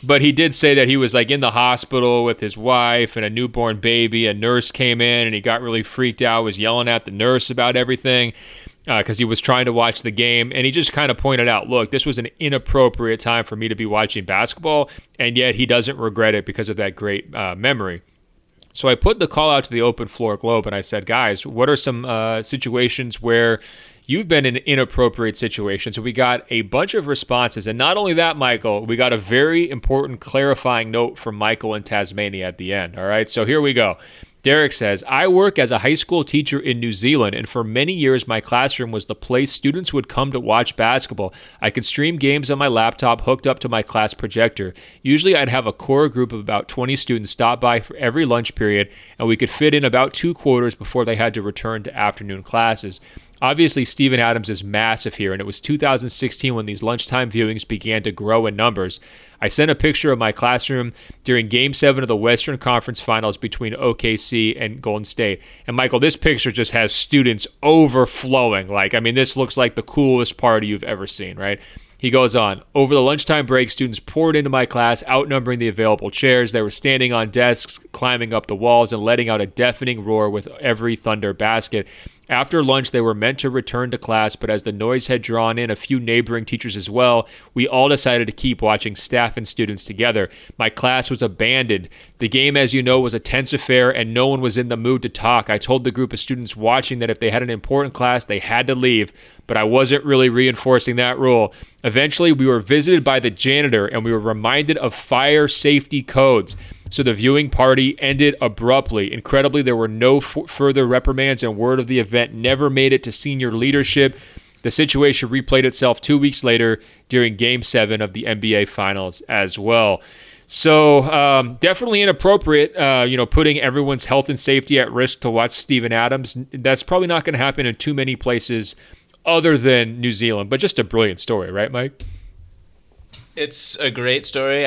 But he did say that he was like in the hospital with his wife and a newborn baby. A nurse came in and he got really freaked out, was yelling at the nurse about everything because he was trying to watch the game. And he just kind of pointed out, look, this was an inappropriate time for me to be watching basketball. And yet he doesn't regret it because of that great memory. So I put the call out to the Open Floor Globe and I said, guys, what are some situations where you've been in inappropriate situations? So we got a bunch of responses. And not only that, Michael, we got a very important clarifying note from Michael in Tasmania at the end. All right, so here we go. Derek says, I work as a high school teacher in New Zealand, and for many years my classroom was the place students would come to watch basketball. I could stream games on my laptop hooked up to my class projector. Usually I'd have a core group of about 20 students stop by for every lunch period, and we could fit in about 2 quarters before they had to return to afternoon classes. Obviously, Steven Adams is massive here, and it was 2016 when these lunchtime viewings began to grow in numbers. I sent a picture of my classroom during Game 7 of the Western Conference Finals between OKC and Golden State. And, Michael, this picture just has students overflowing. This looks like the coolest party you've ever seen, right? He goes on, over the lunchtime break, students poured into my class, outnumbering the available chairs. They were standing on desks, climbing up the walls, and letting out a deafening roar with every Thunder basket. After lunch, they were meant to return to class, but as the noise had drawn in a few neighboring teachers as well, we all decided to keep watching staff and students together. My class was abandoned. The game, as you know, was a tense affair, and no one was in the mood to talk. I told the group of students watching that if they had an important class, they had to leave, but I wasn't really reinforcing that rule. Eventually, we were visited by the janitor, and we were reminded of fire safety codes. So the viewing party ended abruptly. Incredibly, there were no further reprimands, and word of the event never made it to senior leadership. The situation replayed itself 2 weeks later during Game 7 of the NBA Finals as well. So definitely inappropriate, putting everyone's health and safety at risk to watch Steven Adams. That's probably not going to happen in too many places other than New Zealand, but just a brilliant story, right, Mike? It's a great story.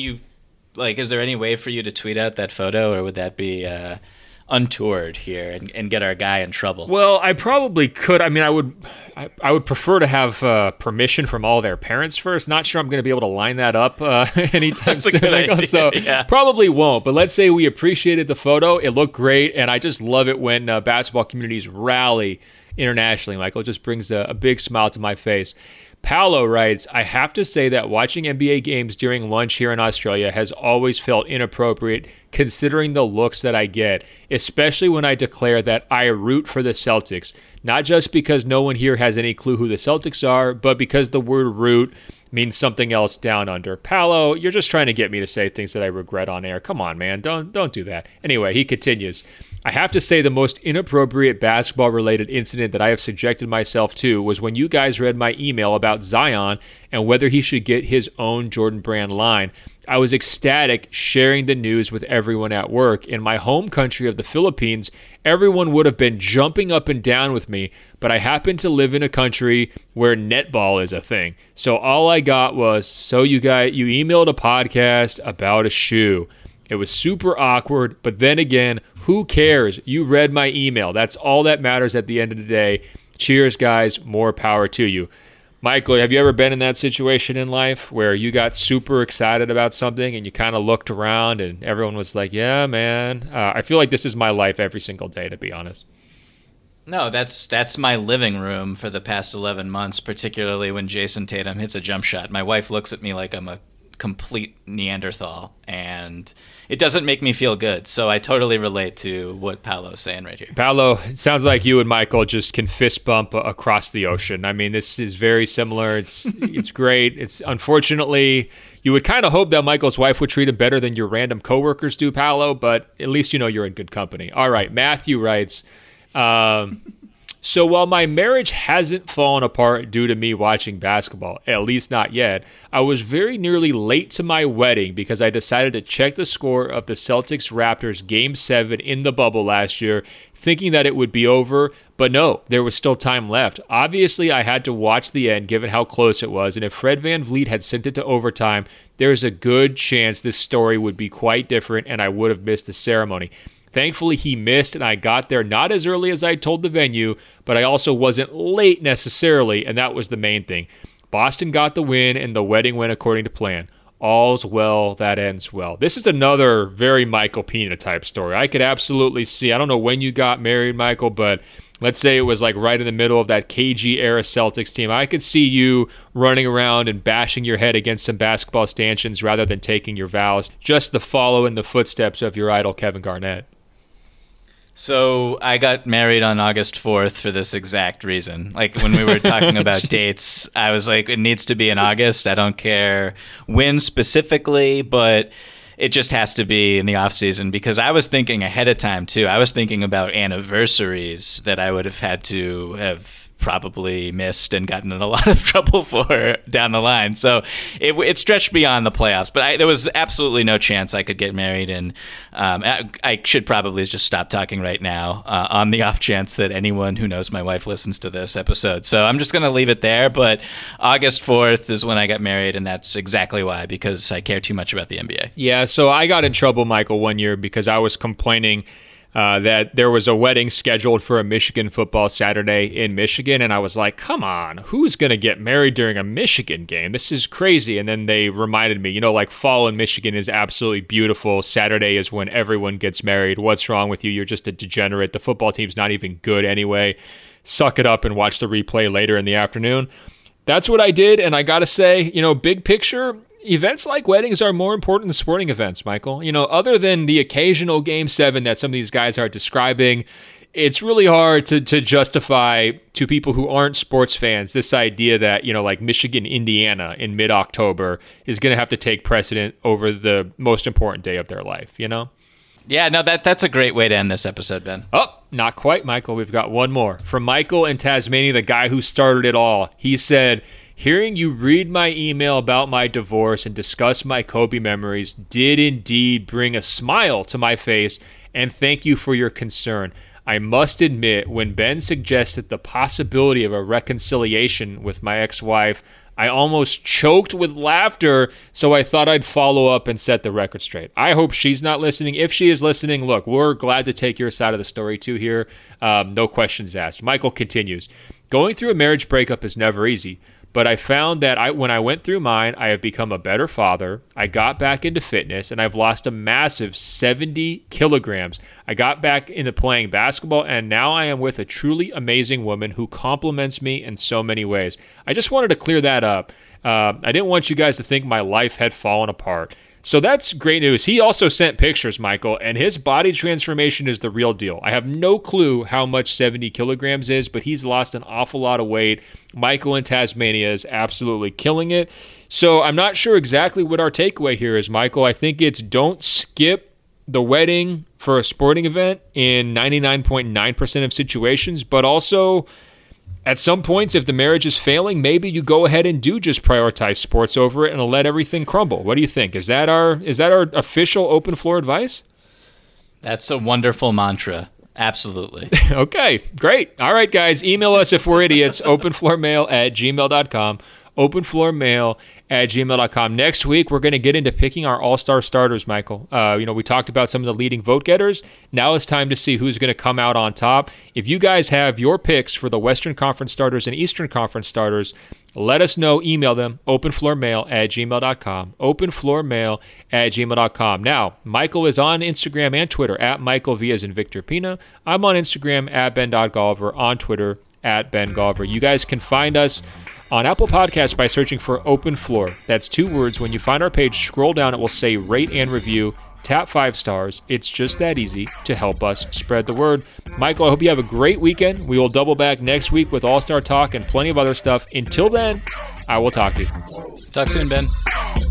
Is there any way for you to tweet out that photo, or would that be untoward here and get our guy in trouble? Well, I probably could. I would prefer to have permission from all their parents first. Not sure I'm going to be able to line that up anytime soon. So yeah. Probably won't. But let's say we appreciated the photo. It looked great, and I just love it when basketball communities rally internationally, Michael. It just brings a big smile to my face. Paolo writes, I have to say that watching NBA games during lunch here in Australia has always felt inappropriate considering the looks that I get, especially when I declare that I root for the Celtics. Not just because no one here has any clue who the Celtics are, but because the word root means something else down under. Paolo, you're just trying to get me to say things that I regret on air. Come on, man. Don't do that. Anyway, he continues. I have to say the most inappropriate basketball-related incident that I have subjected myself to was when you guys read my email about Zion and whether he should get his own Jordan Brand line. I was ecstatic sharing the news with everyone at work. In my home country of the Philippines, everyone would have been jumping up and down with me, but I happen to live in a country where netball is a thing. So all I got was, so you emailed a podcast about a shoe. It was super awkward, but then again, who cares? You read my email. That's all that matters at the end of the day. Cheers, guys. More power to you. Michael, have you ever been in that situation in life where you got super excited about something and you kind of looked around and everyone was like, yeah, man. I feel like this is my life every single day, to be honest. No, that's my living room for the past 11 months, particularly when Jason Tatum hits a jump shot. My wife looks at me like I'm a complete Neanderthal, and it doesn't make me feel good. So I totally relate to what Paolo's saying right here. Paolo, it sounds like you and Michael just can fist bump across the ocean. I mean, this is very similar. It's great. It's unfortunately, you would kind of hope that Michael's wife would treat him better than your random coworkers do, Paolo, but at least you know you're in good company. All right, Matthew writes, so while my marriage hasn't fallen apart due to me watching basketball, at least not yet, I was very nearly late to my wedding because I decided to check the score of the Celtics-Raptors Game 7 in the bubble last year, thinking that it would be over, but no, there was still time left. Obviously, I had to watch the end given how close it was, and if Fred VanVleet had sent it to overtime, there's a good chance this story would be quite different and I would have missed the ceremony. Thankfully, he missed, and I got there not as early as I told the venue, but I also wasn't late necessarily, and that was the main thing. Boston got the win, and the wedding went according to plan. all's well that ends well. This is another very Michael Pina type story. I could absolutely see, I don't know when you got married, Michael, but let's say it was like right in the middle of that KG era Celtics team. I could see you running around and bashing your head against some basketball stanchions rather than taking your vows, just to follow in the footsteps of your idol, Kevin Garnett. So I got married on August 4th for this exact reason. Like when we were talking about dates, I was like, it needs to be in August. I don't care when specifically, but it just has to be in the off season, because I was thinking ahead of time too. I was thinking about anniversaries that I would have had to have probably missed and gotten in a lot of trouble for down the line. So it stretched beyond the playoffs, but there was absolutely no chance I could get married. And I should probably just stop talking right now on the off chance that anyone who knows my wife listens to this episode. So I'm just going to leave it there. But August 4th is when I got married, and that's exactly why, because I care too much about the NBA. Yeah, so I got in trouble, Michael, one year because I was complaining that there was a wedding scheduled for a Michigan football Saturday in Michigan, and I was like, come on, who's going to get married during a Michigan game? This is crazy. And then they reminded me, like fall in Michigan is absolutely beautiful. Saturday is when everyone gets married. What's wrong with you? You're just a degenerate. The football team's not even good anyway. Suck it up and watch the replay later in the afternoon. That's what I did, and I got to say, big picture, events like weddings are more important than sporting events, Michael. Other than the occasional Game 7 that some of these guys are describing, it's really hard to justify to people who aren't sports fans this idea that, like Michigan, Indiana in mid-October is going to have to take precedent over the most important day of their life, Yeah, no, that's a great way to end this episode, Ben. Oh, not quite, Michael. We've got one more. From Michael in Tasmania, the guy who started it all. He said, hearing you read my email about my divorce and discuss my Kobe memories did indeed bring a smile to my face, and thank you for your concern. I must admit, when Ben suggested the possibility of a reconciliation with my ex-wife, I almost choked with laughter, so I thought I'd follow up and set the record straight. I hope she's not listening. If she is listening, look, we're glad to take your side of the story too here. No questions asked. Michael continues, going through a marriage breakup is never easy, but I found that when I went through mine, I have become a better father. I got back into fitness, and I've lost a massive 70 kilograms. I got back into playing basketball, and now I am with a truly amazing woman who compliments me in so many ways. I just wanted to clear that up. I didn't want you guys to think my life had fallen apart. So that's great news. He also sent pictures, Michael, and his body transformation is the real deal. I have no clue how much 70 kilograms is, but he's lost an awful lot of weight. Michael in Tasmania is absolutely killing it. So I'm not sure exactly what our takeaway here is, Michael. I think it's don't skip the wedding for a sporting event in 99.9% of situations, but also at some points, if the marriage is failing, maybe you go ahead and do just prioritize sports over it and let everything crumble. What do you think? Is that our official open floor advice? That's a wonderful mantra. Absolutely. Okay, great. All right, guys, email us if we're idiots. openfloormail@gmail.com. openfloormail@gmail.com. Next week, we're going to get into picking our all-star starters, Michael. We talked about some of the leading vote getters. Now it's time to see who's going to come out on top. If you guys have your picks for the Western Conference starters and Eastern Conference starters, let us know. Email them, openfloormail@gmail.com. openfloormail@gmail.com. Now, Michael is on Instagram and Twitter, @MichaelV and Victor Pina. I'm on Instagram, @Ben.Golliver, on Twitter, @BenGolliver. You guys can find us on Apple Podcasts by searching for Open Floor. That's 2 words. When you find our page, scroll down. It will say rate and review. Tap 5 stars. It's just that easy to help us spread the word. Michael, I hope you have a great weekend. We will double back next week with All-Star Talk and plenty of other stuff. Until then, I will talk to you. Talk soon, Ben.